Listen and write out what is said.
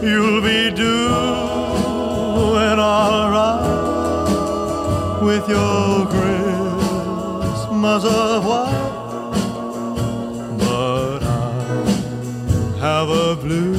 you'll be doing all right with your Christmas of white. But I have a blue